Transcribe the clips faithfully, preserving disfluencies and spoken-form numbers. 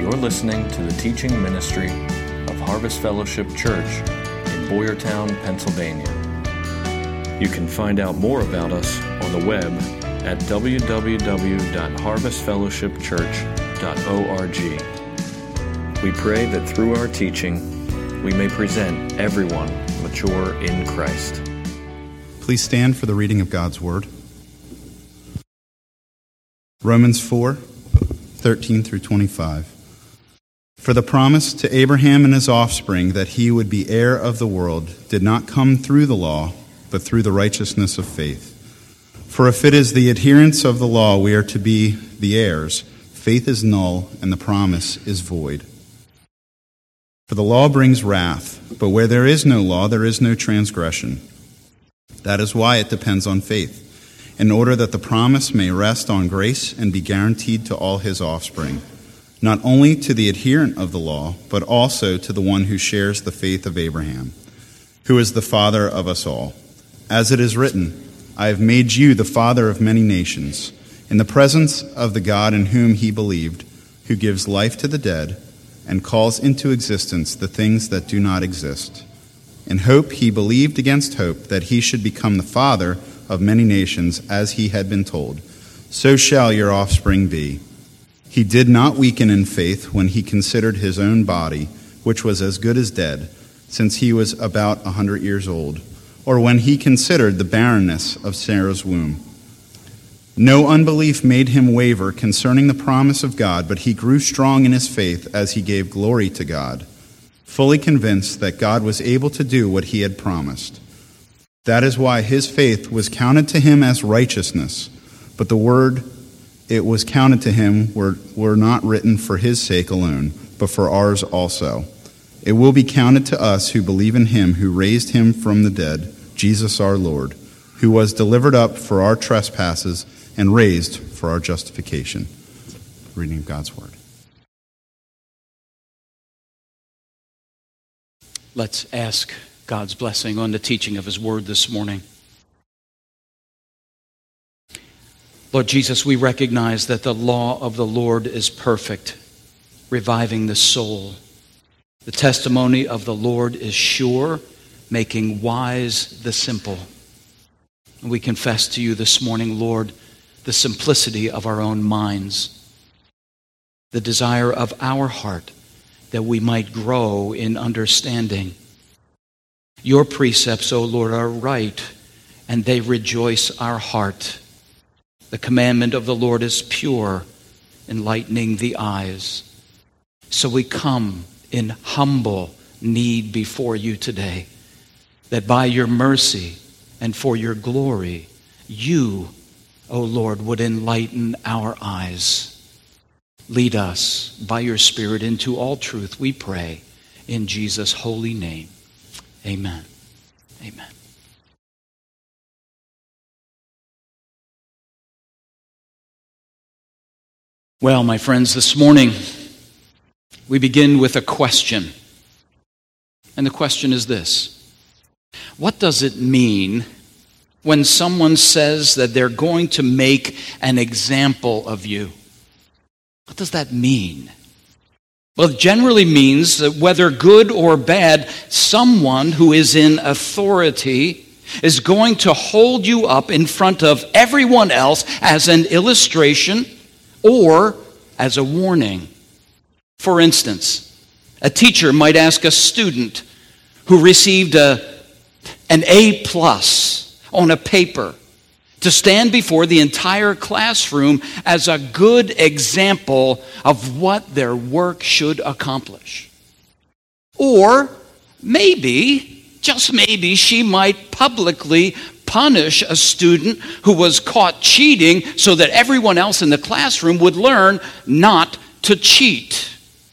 You're listening to the teaching ministry of Harvest Fellowship Church in Boyertown, Pennsylvania. You can find out more about us on the web at w w w dot harvest fellowship church dot org. We pray that through our teaching, we may present everyone mature in Christ. Please stand for the reading of God's Word. Romans four, thirteen through twenty-five. For the promise to Abraham and his offspring that he would be heir of the world did not come through the law, but through the righteousness of faith. For if it is the adherents of the law we are to be the heirs, faith is null and the promise is void. For the law brings wrath, but where there is no law, there is no transgression. That is why it depends on faith, in order that the promise may rest on grace and be guaranteed to all his offspring, not only to the adherent of the law, but also to the one who shares the faith of Abraham, who is the father of us all. As it is written, I have made you the father of many nations, in the presence of the God in whom he believed, who gives life to the dead and calls into existence the things that do not exist. In hope he believed against hope that he should become the father of many nations, as he had been told, so shall your offspring be. He did not weaken in faith when he considered his own body, which was as good as dead, since he was about a hundred years old, or when he considered the barrenness of Sarah's womb. No unbelief made him waver concerning the promise of God, but he grew strong in his faith as he gave glory to God, fully convinced that God was able to do what he had promised. That is why his faith was counted to him as righteousness, but the word it was counted to him were, were not written for his sake alone, but for ours also. It will be counted to us who believe in him who raised him from the dead, Jesus our Lord, who was delivered up for our trespasses and raised for our justification. Reading of God's Word. Let's ask God's blessing on the teaching of his word this morning. Lord Jesus, we recognize that the law of the Lord is perfect, reviving the soul. The testimony of the Lord is sure, making wise the simple. And we confess to you this morning, Lord, the simplicity of our own minds, the desire of our heart that we might grow in understanding. Your precepts, O Lord, are right, and they rejoice our heart. The commandment of the Lord is pure, enlightening the eyes. So we come in humble need before you today, that by your mercy and for your glory, you, O Lord, would enlighten our eyes. Lead us by your Spirit into all truth, we pray, in Jesus' holy name. Amen. Amen. Well, my friends, this morning we begin with a question. And the question is this: what does it mean when someone says that they're going to make an example of you? What does that mean? Well, it generally means that whether good or bad, someone who is in authority is going to hold you up in front of everyone else as an illustration or as a warning. For instance, a teacher might ask a student who received a, an A plus on a paper to stand before the entire classroom as a good example of what their work should accomplish. Or maybe, just maybe, she might publicly punish a student who was caught cheating so that everyone else in the classroom would learn not to cheat.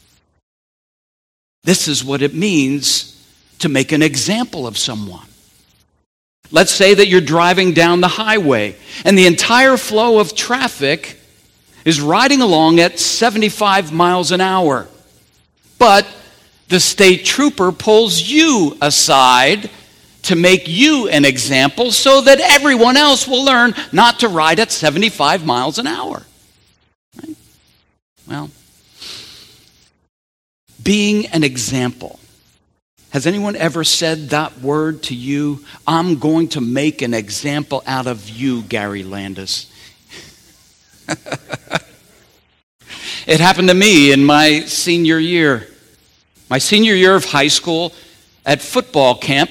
This is what it means to make an example of someone. Let's say that you're driving down the highway and the entire flow of traffic is riding along at seventy-five miles an hour. But the state trooper pulls you aside to make you an example so that everyone else will learn not to ride at seventy-five miles an hour. Right? Well, being an example. Has anyone ever said that word to you? I'm going to make an example out of you, Gary Landis. It happened to me in my senior year. My senior year of high school at football camp.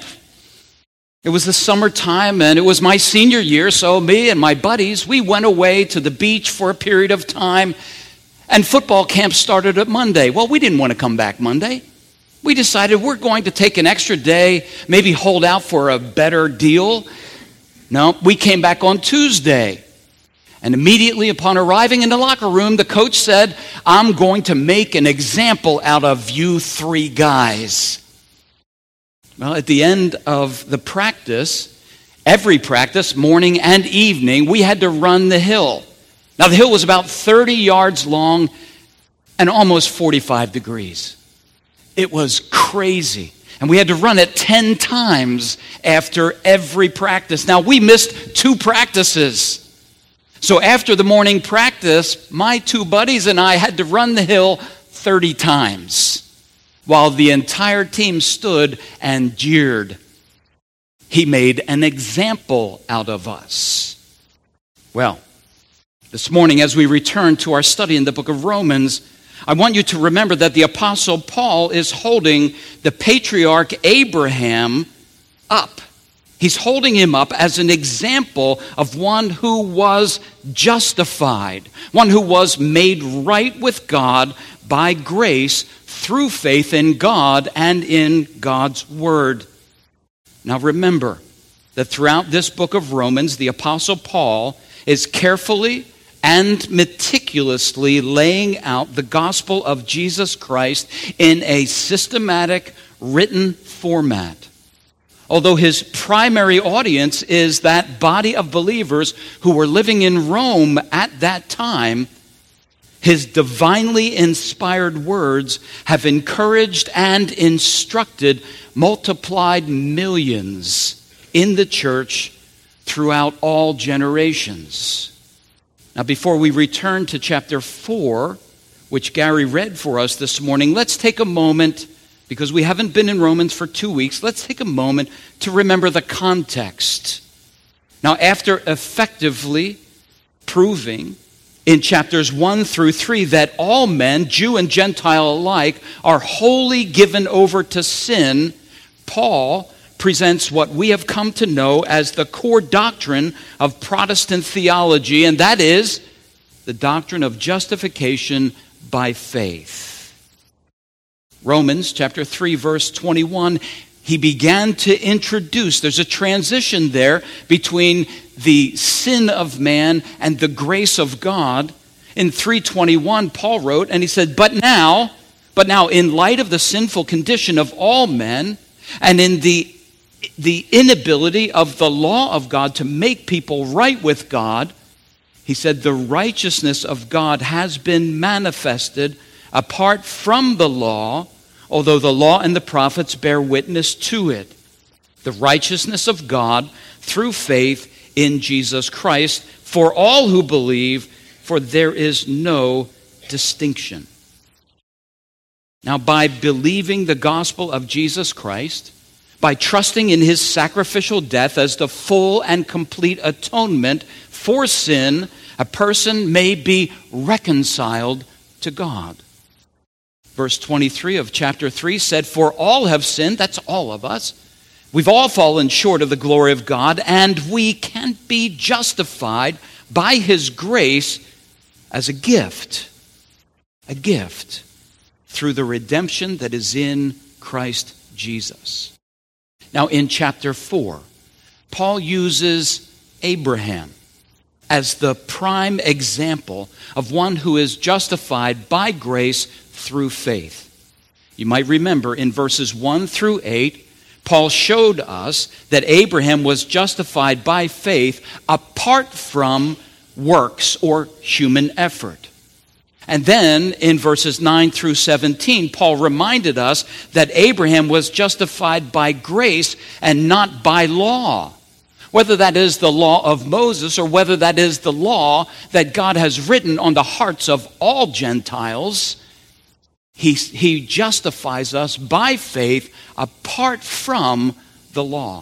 It was the summertime and it was my senior year, so me and my buddies, we went away to the beach for a period of time, and football camp started at Monday. Well, we didn't want to come back Monday. We decided we're going to take an extra day, maybe hold out for a better deal. No, we came back on Tuesday. And immediately upon arriving in the locker room, the coach said, I'm going to make an example out of you three guys. Well, at the end of the practice, every practice, morning and evening, we had to run the hill. Now, the hill was about thirty yards long and almost forty-five degrees. It was crazy. And we had to run it ten times after every practice. Now, we missed two practices. So after the morning practice, my two buddies and I had to run the hill thirty times while the entire team stood and jeered. He made an example out of us. Well, this morning as we return to our study in the book of Romans, I want you to remember that the Apostle Paul is holding the patriarch Abraham up. He's holding him up as an example of one who was justified, one who was made right with God by grace through faith in God and in God's Word. Now remember that throughout this book of Romans, the Apostle Paul is carefully and meticulously laying out the gospel of Jesus Christ in a systematic written format. Although his primary audience is that body of believers who were living in Rome at that time, his divinely inspired words have encouraged and instructed multiplied millions in the church throughout all generations. Now, before we return to chapter four, which Gary read for us this morning, let's take a moment, because we haven't been in Romans for two weeks, let's take a moment to remember the context. Now, after effectively proving in chapters one through three that all men, Jew and Gentile alike, are wholly given over to sin, Paul presents what we have come to know as the core doctrine of Protestant theology, and that is the doctrine of justification by faith. Romans chapter three, verse twenty-one, he began to introduce, there's a transition there between the sin of man and the grace of God. In three twenty-one, Paul wrote, and he said, But now, but now, in light of the sinful condition of all men, and in the the inability of the law of God to make people right with God, he said, the righteousness of God has been manifested apart from the law, although the law and the prophets bear witness to it. The righteousness of God through faith in Jesus Christ for all who believe, for there is no distinction. Now, by believing the gospel of Jesus Christ, by trusting in his sacrificial death as the full and complete atonement for sin, a person may be reconciled to God. Verse twenty-three of chapter three said, For all have sinned, that's all of us. We've all fallen short of the glory of God, and we can be justified by his grace as a gift. A gift through the redemption that is in Christ Jesus. Now, in chapter four, Paul uses Abraham as the prime example of one who is justified by grace through faith. You might remember in verses one through eight, Paul showed us that Abraham was justified by faith apart from works or human effort. And then in verses nine through seventeen, Paul reminded us that Abraham was justified by grace and not by law. Whether that is the law of Moses or whether that is the law that God has written on the hearts of all Gentiles, He, he justifies us by faith apart from the law.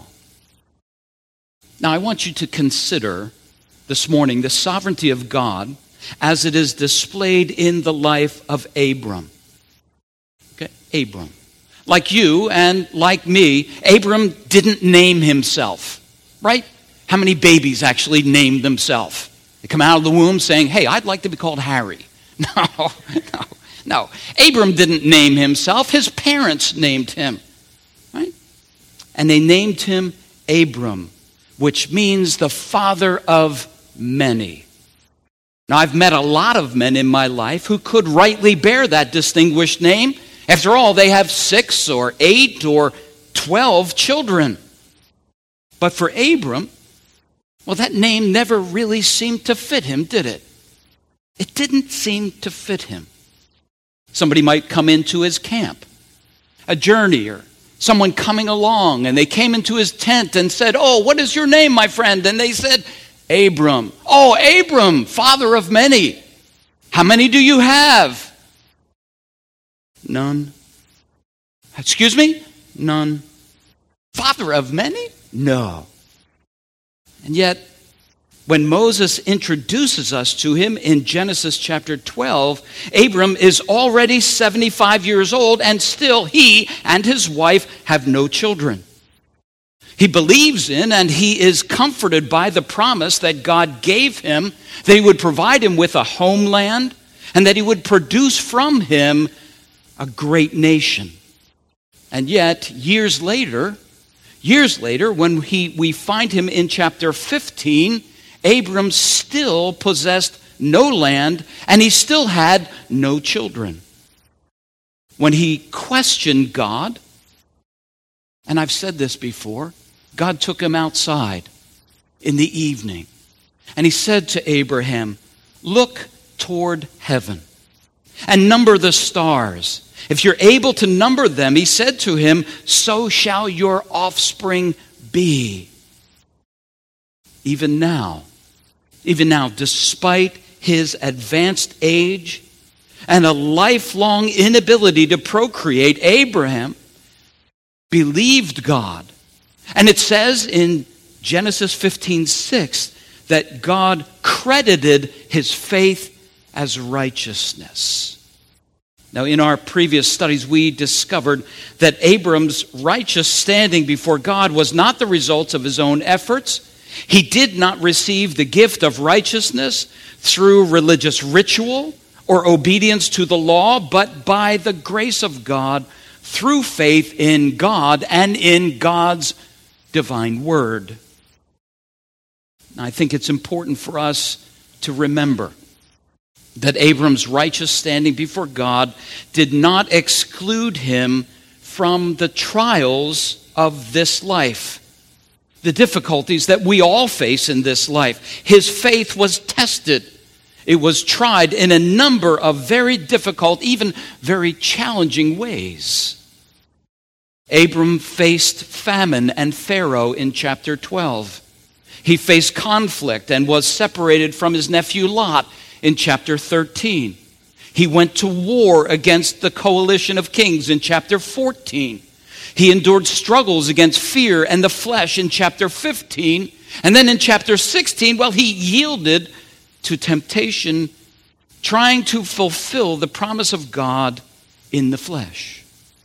Now, I want you to consider this morning the sovereignty of God as it is displayed in the life of Abram. Okay, Abram. Like you and like me, Abram didn't name himself, right? How many babies actually named themselves? They come out of the womb saying, hey, I'd like to be called Harry. No, no. No, Abram didn't name himself. His parents named him, right? And they named him Abram, which means the father of many. Now, I've met a lot of men in my life who could rightly bear that distinguished name. After all, they have six or eight or twelve children. But for Abram, well, that name never really seemed to fit him, did it? It didn't seem to fit him. Somebody might come into his camp, a journeyer, someone coming along, and they came into his tent and said, oh, what is your name, my friend? And they said, Abram. Oh, Abram, father of many. How many do you have? None. Excuse me? None. Father of many? No. And yet, when Moses introduces us to him in Genesis chapter twelve, Abram is already seventy-five years old, and still he and his wife have no children. He believes in and he is comforted by the promise that God gave him that he would provide him with a homeland and that he would produce from him a great nation. And yet, years later, years later, when he, we find him in chapter fifteen, Abram still possessed no land, and he still had no children. When he questioned God, and I've said this before, God took him outside in the evening, and he said to Abraham, look toward heaven and number the stars. If you're able to number them, he said to him, so shall your offspring be. Even now, Even now, despite his advanced age and a lifelong inability to procreate, Abraham believed God. And it says in Genesis fifteen six that God credited his faith as righteousness. Now, in our previous studies, we discovered that Abram's righteous standing before God was not the result of his own efforts. He did not receive the gift of righteousness through religious ritual or obedience to the law, but by the grace of God through faith in God and in God's divine word. Now, I think it's important for us to remember that Abram's righteous standing before God did not exclude him from the trials of this life. The difficulties that we all face in this life. His faith was tested. It was tried in a number of very difficult, even very challenging ways. Abram faced famine and Pharaoh in chapter twelve. He faced conflict and was separated from his nephew Lot in chapter thirteen. He went to war against the coalition of kings in chapter fourteen. He endured struggles against fear and the flesh in chapter fifteen. And then in chapter sixteen, well, he yielded to temptation, trying to fulfill the promise of God in the flesh.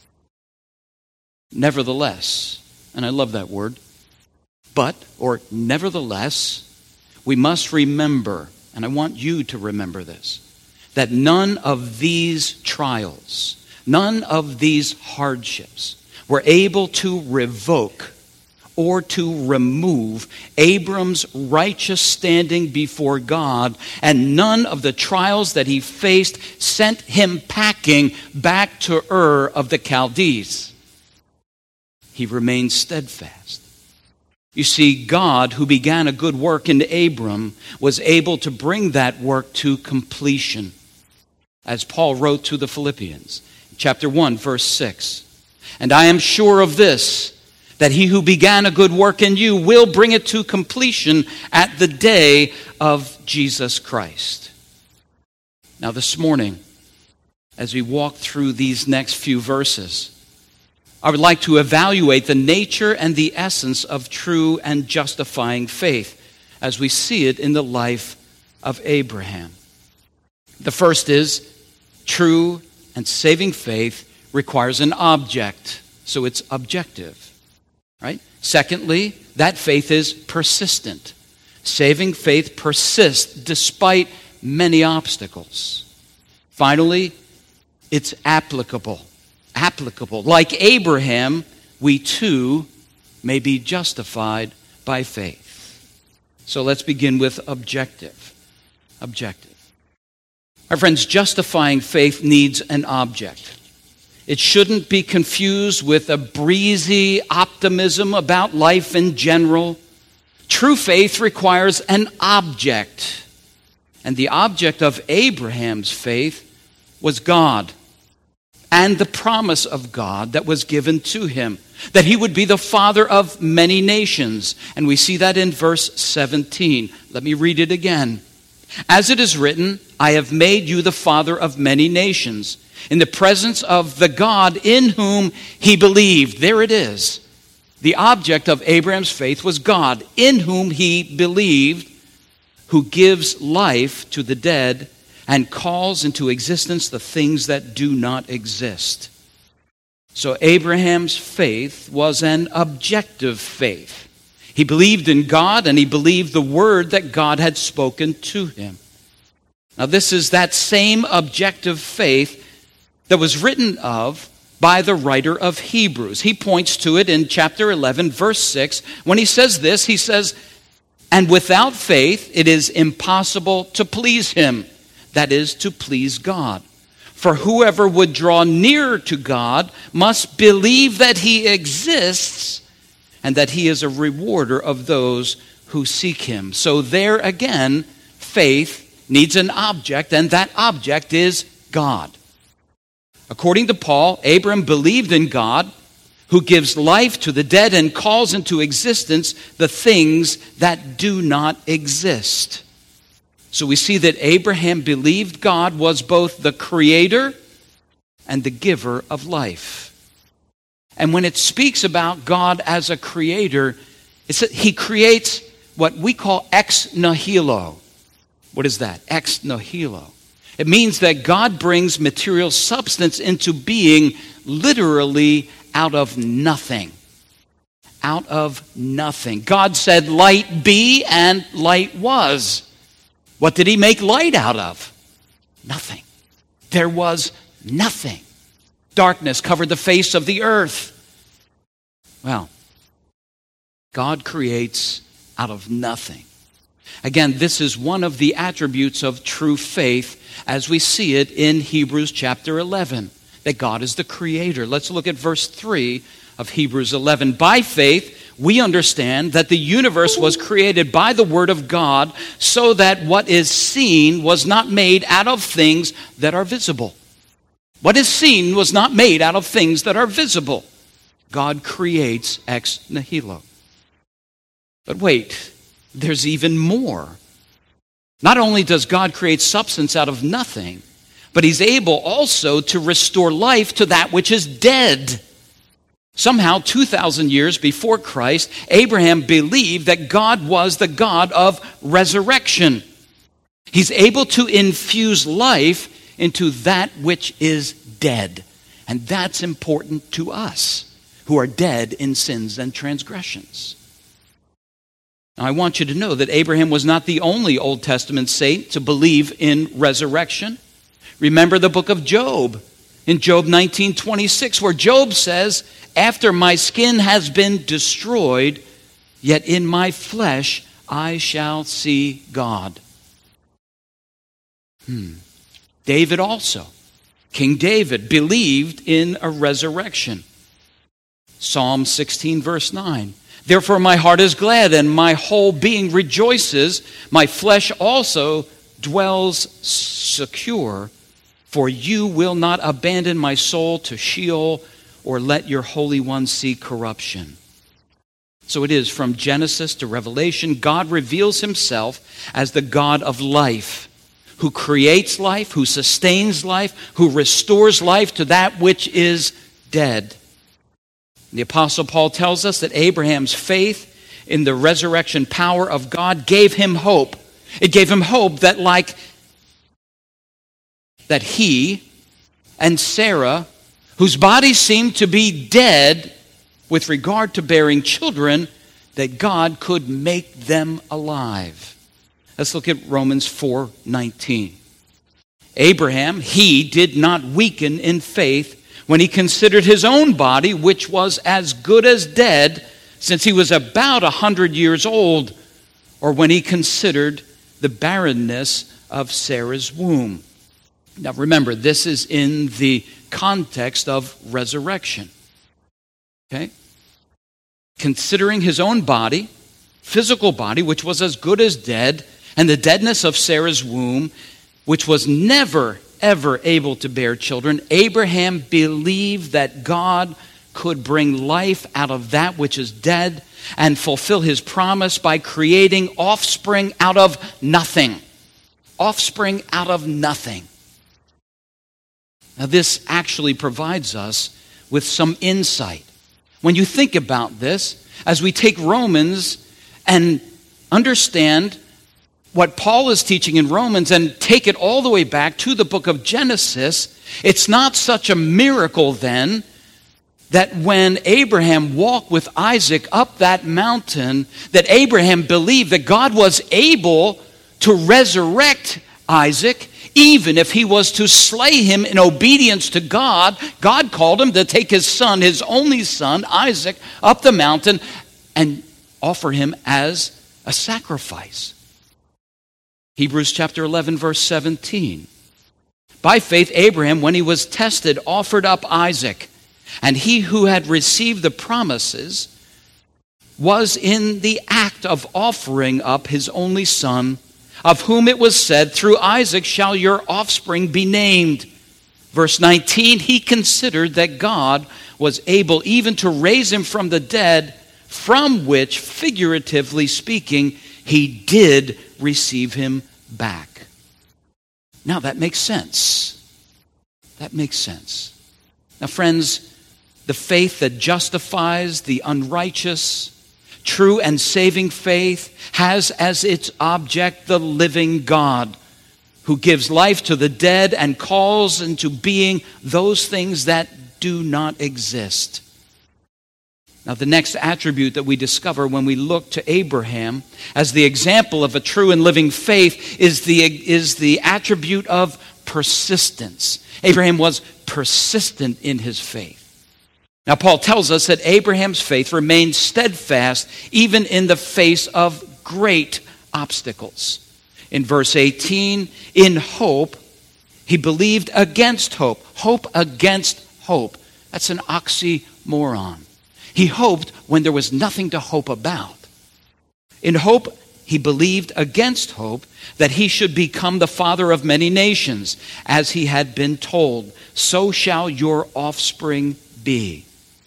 Nevertheless, and I love that word, but, or nevertheless, we must remember, and I want you to remember this, that none of these trials, none of these hardships were able to revoke or to remove Abram's righteous standing before God, and none of the trials that he faced sent him packing back to Ur of the Chaldees. He remained steadfast. You see, God, who began a good work in Abram, was able to bring that work to completion. As Paul wrote to the Philippians, chapter one, verse six. And I am sure of this, that he who began a good work in you will bring it to completion at the day of Jesus Christ. Now this morning, as we walk through these next few verses. I would like to evaluate the nature and the essence of true and justifying faith as we see it in the life of Abraham. The first is, true and saving faith requires an object, so it's objective, right? Secondly, that faith is persistent. Saving faith persists despite many obstacles. Finally, it's applicable. Applicable. Like Abraham, we too may be justified by faith. So let's begin with objective. Objective. Our friends, justifying faith needs an object. It shouldn't be confused with a breezy optimism about life in general. True faith requires an object. And the object of Abraham's faith was God and the promise of God that was given to him, that he would be the father of many nations. And we see that in verse seventeen. Let me read it again. As it is written, I have made you the father of many nations, in the presence of the God in whom he believed. There it is. The object of Abraham's faith was God, in whom he believed, who gives life to the dead and calls into existence the things that do not exist. So Abraham's faith was an objective faith. He believed in God and he believed the word that God had spoken to him. Now this is that same objective faith that was written of by the writer of Hebrews. He points to it in chapter eleven, verse six. When he says this, he says, and without faith it is impossible to please him. That is, to please God. For whoever would draw near to God must believe that he exists and that he is a rewarder of those who seek him. So there again, faith needs an object, and that object is God. According to Paul, Abram believed in God, who gives life to the dead and calls into existence the things that do not exist. So we see that Abraham believed God was both the creator and the giver of life. And when it speaks about God as a creator, it's that he creates what we call ex nihilo. What is that? Ex nihilo. It means that God brings material substance into being literally out of nothing. Out of nothing. God said, light be, and light was. What did he make light out of? Nothing. There was nothing. Darkness covered the face of the earth. Well, God creates out of nothing. Again, this is one of the attributes of true faith as we see it in Hebrews chapter eleven, that God is the creator. Let's look at verse three of Hebrews eleven. By faith, we understand that the universe was created by the word of God, so that what is seen was not made out of things that are visible. What is seen was not made out of things that are visible. God creates ex nihilo. But wait, there's even more. Not only does God create substance out of nothing, but he's able also to restore life to that which is dead. Somehow, two thousand years before Christ, Abraham believed that God was the God of resurrection. He's able to infuse life into that which is dead. And that's important to us who are dead in sins and transgressions. Now, I want you to know that Abraham was not the only Old Testament saint to believe in resurrection. Remember the book of Job, in Job nineteen twenty-six, where Job says, after my skin has been destroyed, yet in my flesh I shall see God. Hmm. David also, King David, believed in a resurrection. Psalm sixteen, verse nine. Therefore my heart is glad and my whole being rejoices. My flesh also dwells secure. For you will not abandon my soul to Sheol or let your Holy One see corruption. So it is from Genesis to Revelation, God reveals himself as the God of life, who creates life, who sustains life, who restores life to that which is dead. The Apostle Paul tells us that Abraham's faith in the resurrection power of God gave him hope. It gave him hope that like that he and Sarah, whose bodies seemed to be dead with regard to bearing children, that God could make them alive. Let's look at Romans four nineteen. Abraham, he did not weaken in faith when he considered his own body, which was as good as dead, since he was about a hundred years old, or when he considered the barrenness of Sarah's womb. Now remember, this is in the context of resurrection. Okay? Considering his own body, physical body, which was as good as dead, and the deadness of Sarah's womb, which was never, ever able to bear children, Abraham believed that God could bring life out of that which is dead and fulfill his promise by creating offspring out of nothing. Offspring out of nothing. Now, this actually provides us with some insight. When you think about this, as we take Romans and understand what Paul is teaching in Romans and take it all the way back to the book of Genesis, it's not such a miracle then that when Abraham walked with Isaac up that mountain, that Abraham believed that God was able to resurrect Isaac, even if he was to slay him in obedience to God. God called him to take his son, his only son, Isaac, up the mountain and offer him as a sacrifice. Hebrews chapter eleven, verse seventeen. By faith, Abraham, when he was tested, offered up Isaac. And he who had received the promises was in the act of offering up his only son, of whom it was said, through Isaac shall your offspring be named. Verse nineteen, he considered that God was able even to raise him from the dead, from which, figuratively speaking, he did receive him back. Now that makes sense. That makes sense. Now, friends, the faith that justifies the unrighteous, true and saving faith, has as its object the living God, who gives life to the dead and calls into being those things that do not exist. Now, the next attribute that we discover when we look to Abraham as the example of a true and living faith is the, is the attribute of persistence. Abraham was persistent in his faith. Now, Paul tells us that Abraham's faith remained steadfast even in the face of great obstacles. In verse eighteen, in hope, he believed against hope. Hope against hope. That's an oxymoron. He hoped when there was nothing to hope about. In hope, he believed against hope that he should become the father of many nations, as he had been told, so shall your offspring be.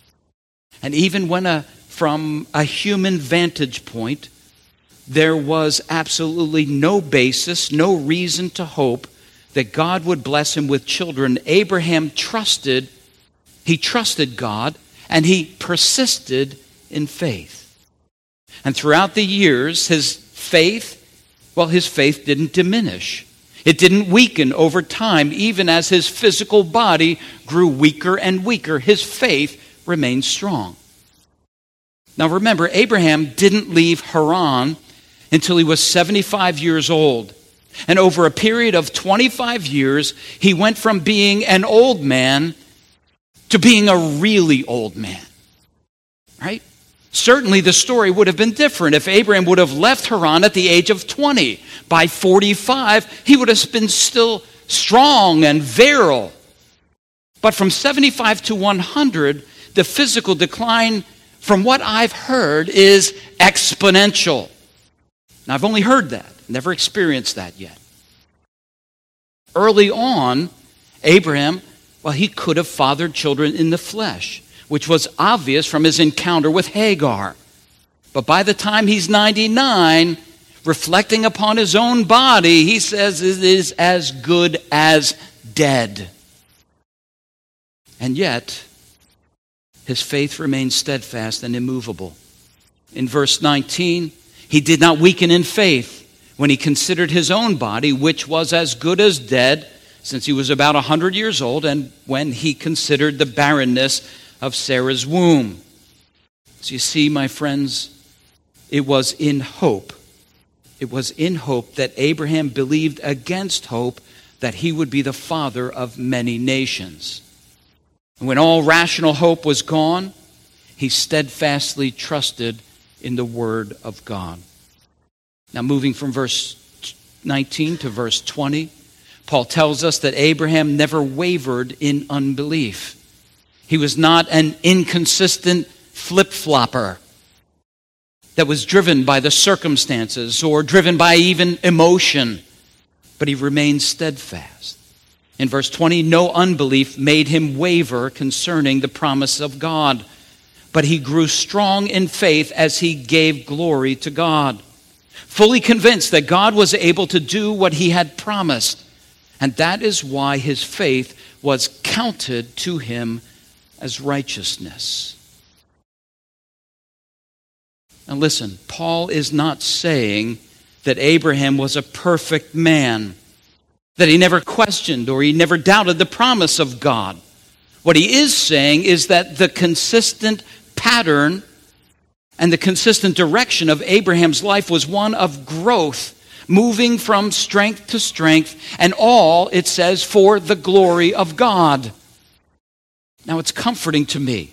And even when a, from a human vantage point, there was absolutely no basis, no reason to hope that God would bless him with children, Abraham trusted, he trusted God, and he persisted in faith. And throughout the years, his faith, well, his faith didn't diminish. It didn't weaken over time, even as his physical body grew weaker and weaker. His faith remained strong. Now remember, Abraham didn't leave Haran until he was seventy-five years old. And over a period of twenty-five years, he went from being an old man to being a really old man. Right? Certainly the story would have been different if Abraham would have left Haran at the age of twenty. By forty-five, he would have been still strong and virile. But from seventy-five to one hundred, the physical decline, from what I've heard, is exponential. Now, I've only heard that, never experienced that yet. Early on, Abraham, well, he could have fathered children in the flesh, which was obvious from his encounter with Hagar. But by the time he's ninety-nine, reflecting upon his own body, he says it is as good as dead. And yet, his faith remains steadfast and immovable. In verse nineteen, he did not weaken in faith when he considered his own body, which was as good as dead, since he was about a hundred years old, and when he considered the barrenness of Sarah's womb. So you see, my friends, it was in hope. It was in hope that Abraham believed against hope that he would be the father of many nations. And when all rational hope was gone, he steadfastly trusted in the word of God. Now, moving from verse nineteen to verse twenty, Paul tells us that Abraham never wavered in unbelief. He was not an inconsistent flip-flopper that was driven by the circumstances or driven by even emotion, but he remained steadfast. In verse twenty, no unbelief made him waver concerning the promise of God, but he grew strong in faith as he gave glory to God, fully convinced that God was able to do what he had promised. And that is why his faith was counted to him as righteousness. Now listen, Paul is not saying that Abraham was a perfect man, that he never questioned or he never doubted the promise of God. What he is saying is that the consistent pattern and the consistent direction of Abraham's life was one of growth, moving from strength to strength, and all, it says, for the glory of God. Now, it's comforting to me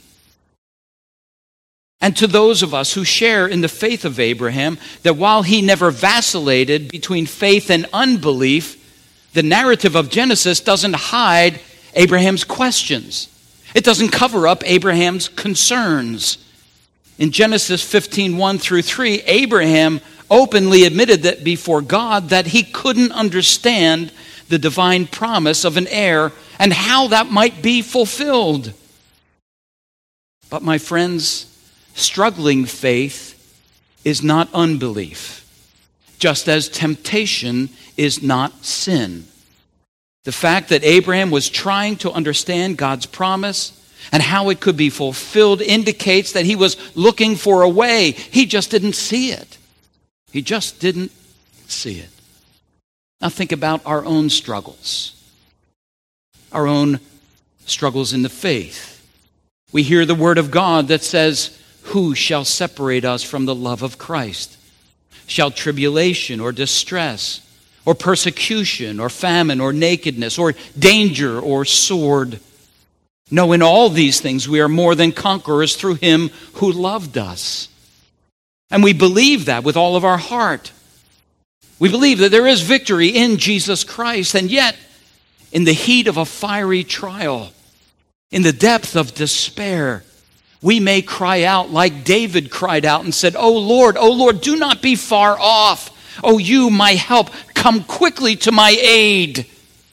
and to those of us who share in the faith of Abraham that while he never vacillated between faith and unbelief, the narrative of Genesis doesn't hide Abraham's questions. It doesn't cover up Abraham's concerns. In Genesis fifteen, one through three, Abraham openly admitted that before God that he couldn't understand the divine promise of an heir and how that might be fulfilled. But my friends, struggling faith is not unbelief, just as temptation is not sin. The fact that Abraham was trying to understand God's promise and how it could be fulfilled indicates that he was looking for a way. He just didn't see it. He just didn't see it. Now think about our own struggles, our own struggles in the faith. We hear the word of God that says, "Who shall separate us from the love of Christ? Shall tribulation or distress or persecution or famine or nakedness or danger or sword? No, in all these things we are more than conquerors through him who loved us." And we believe that with all of our heart. We believe that there is victory in Jesus Christ, and yet in the heat of a fiery trial, in the depth of despair, we may cry out like David cried out and said, "Oh Lord, oh Lord, do not be far off. Oh, you, my help, come quickly to my aid."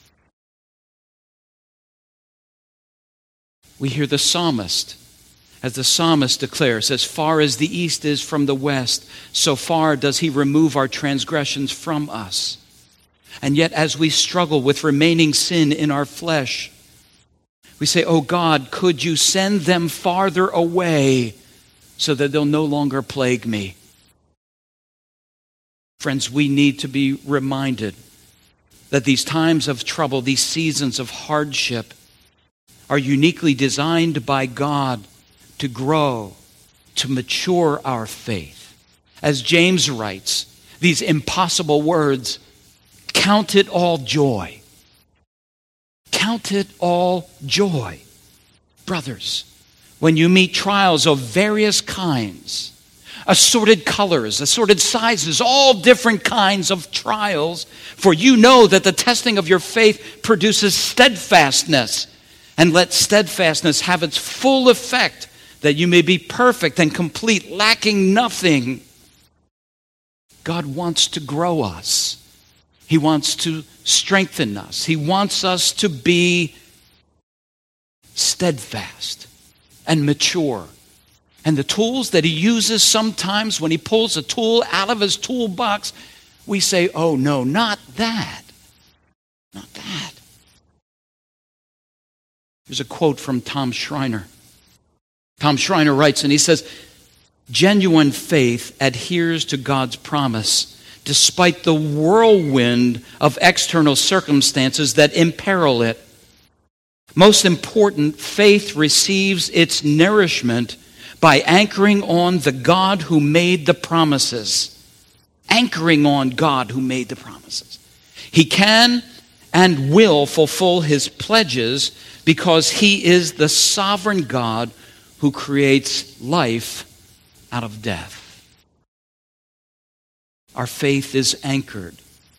We hear the psalmist, as the psalmist declares, "As far as the east is from the west, so far does he remove our transgressions from us." And yet as we struggle with remaining sin in our flesh, we say, "Oh God, could you send them farther away so that they'll no longer plague me?" Friends, we need to be reminded that these times of trouble, these seasons of hardship, are uniquely designed by God to grow, to mature our faith. As James writes, these impossible words, "Count it all joy." Count it all joy. Brothers, when you meet trials of various kinds, assorted colors, assorted sizes, all different kinds of trials, for you know that the testing of your faith produces steadfastness. And let steadfastness have its full effect, that you may be perfect and complete, lacking nothing. God wants to grow us. He wants to strengthen us. He wants us to be steadfast and mature. And the tools that he uses sometimes when he pulls a tool out of his toolbox, we say, oh no, not that. Not that. There's a quote from Tom Schreiner. Tom Schreiner writes, and he says, genuine faith adheres to God's promise despite the whirlwind of external circumstances that imperil it. Most important, faith receives its nourishment by anchoring on the God who made the promises. Anchoring on God who made the promises. He can and will fulfill his pledges because he is the sovereign God who creates life out of death. Our faith is anchored,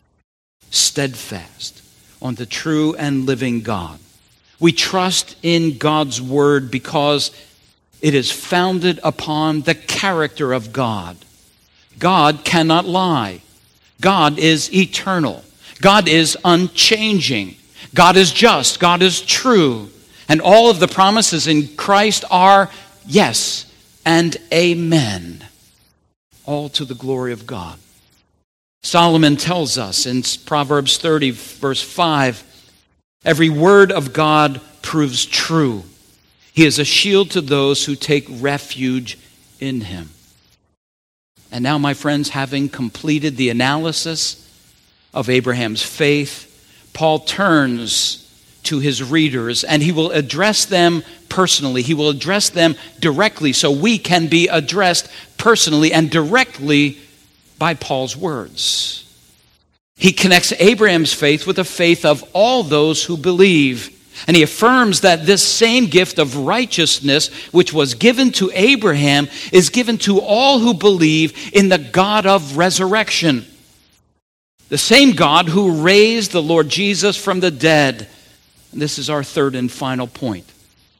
steadfast, on the true and living God. We trust in God's word because it is founded upon the character of God. God cannot lie. God is eternal. God is unchanging. God is just. God is true. And all of the promises in Christ are yes and amen. All to the glory of God. Solomon tells us in Proverbs thirty, verse five, every word of God proves true. He is a shield to those who take refuge in him. And now, my friends, having completed the analysis of Abraham's faith, Paul turns to his readers and he will address them personally. He will address them directly so we can be addressed personally and directly by Paul's words. He connects Abraham's faith with the faith of all those who believe. And he affirms that this same gift of righteousness which was given to Abraham is given to all who believe in the God of resurrection. The same God who raised the Lord Jesus from the dead. And this is our third and final point.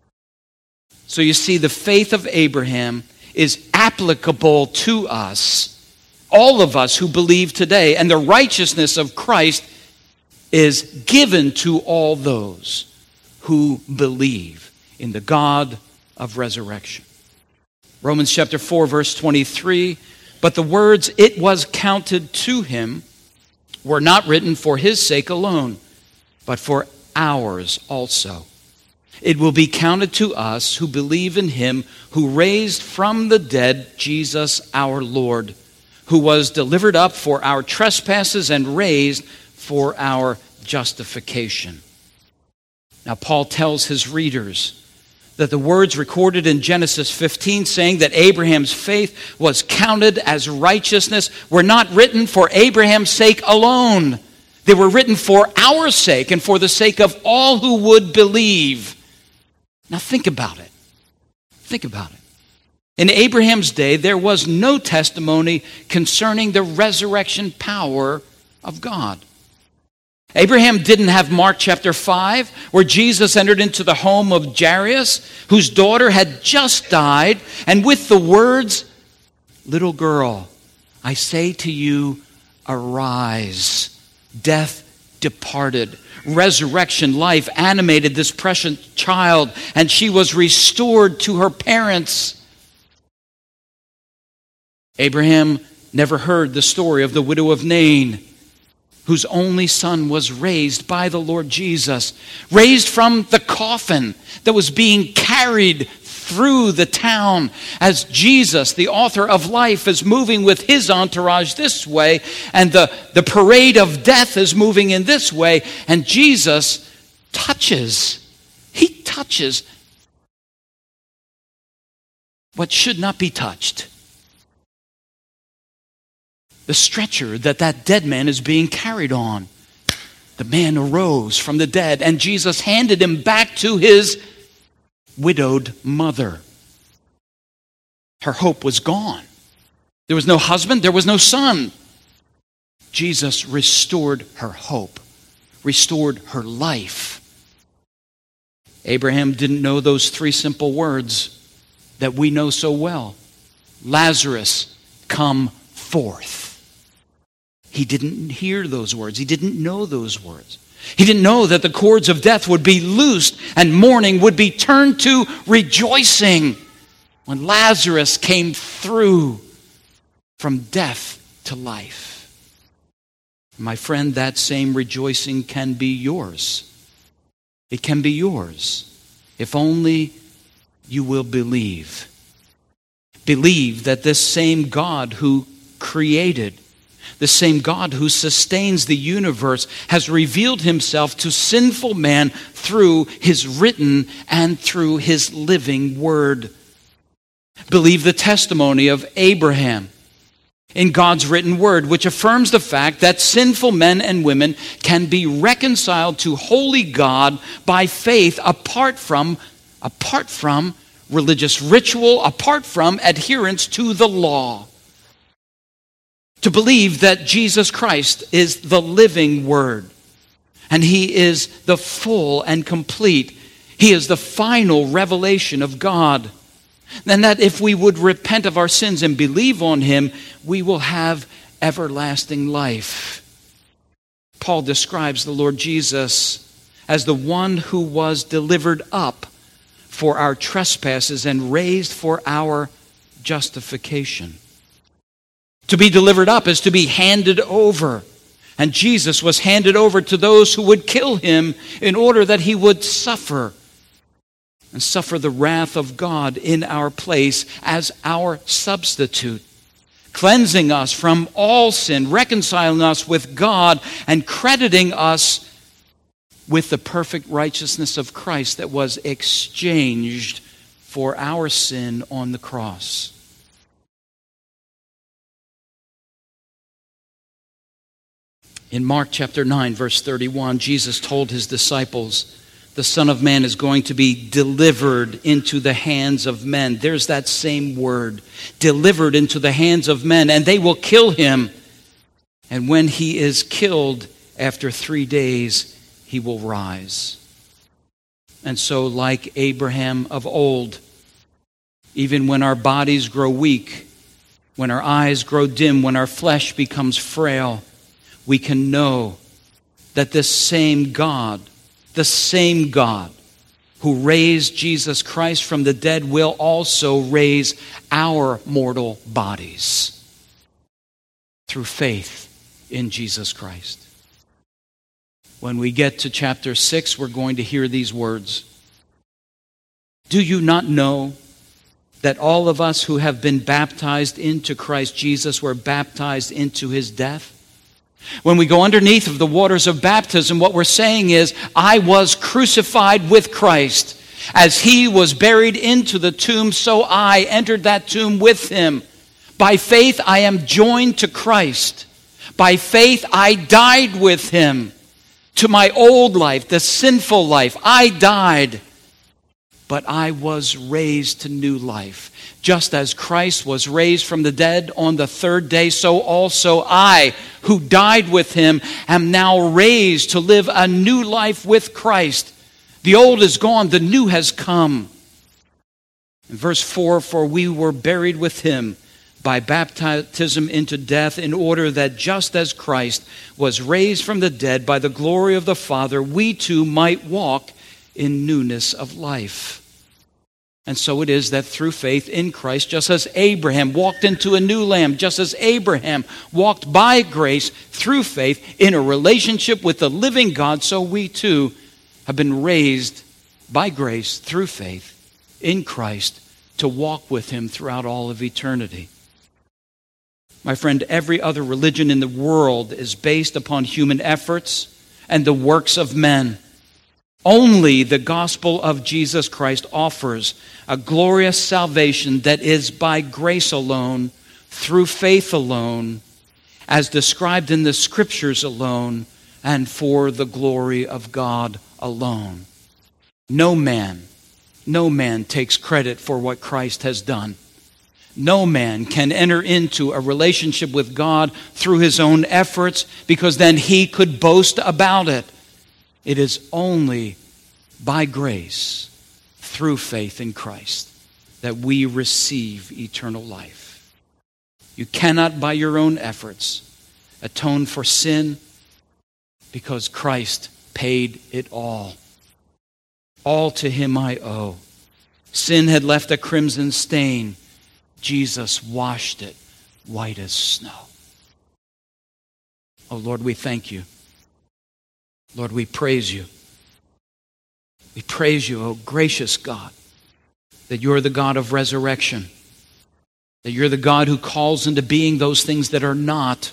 So you see, the faith of Abraham is applicable to us, all of us who believe today. And the righteousness of Christ is given to all those who believe in the God of resurrection. Romans chapter four, verse twenty-three, but the words, it was counted to him, were not written for his sake alone, but for ours also. It will be counted to us who believe in him who raised from the dead Jesus our Lord, who was delivered up for our trespasses and raised for our justification. Now, Paul tells his readers that the words recorded in Genesis fifteen saying that Abraham's faith was counted as righteousness were not written for Abraham's sake alone. They were written for our sake and for the sake of all who would believe. Now think about it. Think about it. In Abraham's day, there was no testimony concerning the resurrection power of God. Abraham didn't have Mark chapter five, where Jesus entered into the home of Jairus, whose daughter had just died, and with the words, little girl, I say to you, arise. Death departed. Resurrection life animated this precious child, and she was restored to her parents. Abraham never heard the story of the widow of Nain, whose only son was raised by the Lord Jesus, raised from the coffin that was being carried through the town as Jesus, the author of life, is moving with his entourage this way, and the, the parade of death is moving in this way, and Jesus touches, he touches what should not be touched. The stretcher that that dead man is being carried on. The man arose from the dead, and Jesus handed him back to his widowed mother. Her hope was gone. There was no husband, there was no son. Jesus restored her hope, restored her life. Abraham didn't know those three simple words that we know so well. Lazarus, come forth. He didn't hear those words. He didn't know those words. He didn't know that the cords of death would be loosed and mourning would be turned to rejoicing when Lazarus came through from death to life. My friend, that same rejoicing can be yours. It can be yours if only you will believe. Believe that this same God who created, the same God who sustains the universe, has revealed himself to sinful man through his written and through his living word. Believe the testimony of Abraham in God's written word, which affirms the fact that sinful men and women can be reconciled to holy God by faith apart from, apart from religious ritual, apart from adherence to the law. To believe that Jesus Christ is the living word, and he is the full and complete, he is the final revelation of God. And that if we would repent of our sins and believe on him, we will have everlasting life. Paul describes the Lord Jesus as the one who was delivered up for our trespasses and raised for our justification. To be delivered up is to be handed over. And Jesus was handed over to those who would kill him in order that he would suffer and suffer the wrath of God in our place as our substitute, cleansing us from all sin, reconciling us with God, and crediting us with the perfect righteousness of Christ that was exchanged for our sin on the cross. In Mark chapter nine, verse thirty-one, Jesus told his disciples, the Son of Man is going to be delivered into the hands of men. There's that same word, delivered into the hands of men, and they will kill him. And when he is killed, after three days, he will rise. And so, like Abraham of old, even when our bodies grow weak, when our eyes grow dim, when our flesh becomes frail, we can know that this same God, the same God who raised Jesus Christ from the dead will also raise our mortal bodies through faith in Jesus Christ. When we get to chapter six, we're going to hear these words. Do you not know that all of us who have been baptized into Christ Jesus were baptized into his death? When we go underneath of the waters of baptism, what we're saying is, I was crucified with Christ. As he was buried into the tomb, so I entered that tomb with him. By faith, I am joined to Christ. By faith, I died with him. To my old life, the sinful life, I died. But I was raised to new life. Just as Christ was raised from the dead on the third day, so also I, who died with him, am now raised to live a new life with Christ. The old is gone, the new has come. In verse four, for we were buried with him by baptism into death, in order that just as Christ was raised from the dead by the glory of the Father, we too might walk in newness of life. And so it is that through faith in Christ, just as Abraham walked into a new land, just as Abraham walked by grace through faith in a relationship with the living God, so we too have been raised by grace through faith in Christ to walk with him throughout all of eternity. My friend, every other religion in the world is based upon human efforts and the works of men. Only the gospel of Jesus Christ offers a glorious salvation that is by grace alone, through faith alone, as described in the Scriptures alone, and for the glory of God alone. No man, no man takes credit for what Christ has done. No man can enter into a relationship with God through his own efforts, because then he could boast about it. It is only by grace, through faith in Christ, that we receive eternal life. You cannot, by your own efforts, atone for sin, because Christ paid it all. All to him I owe. Sin had left a crimson stain. Jesus washed it white as snow. Oh, Lord, we thank you. Lord, we praise you. We praise you, oh gracious God, that you're the God of resurrection, that you're the God who calls into being those things that are not.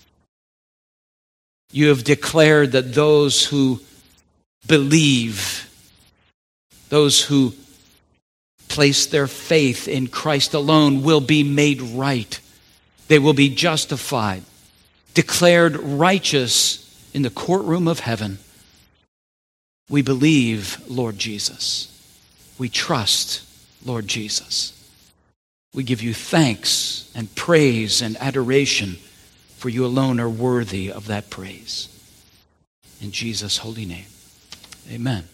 You have declared that those who believe, those who place their faith in Christ alone will be made right. They will be justified, declared righteous in the courtroom of heaven. We believe, Lord Jesus. We trust, Lord Jesus. We give you thanks and praise and adoration, for you alone are worthy of that praise. In Jesus' holy name, amen.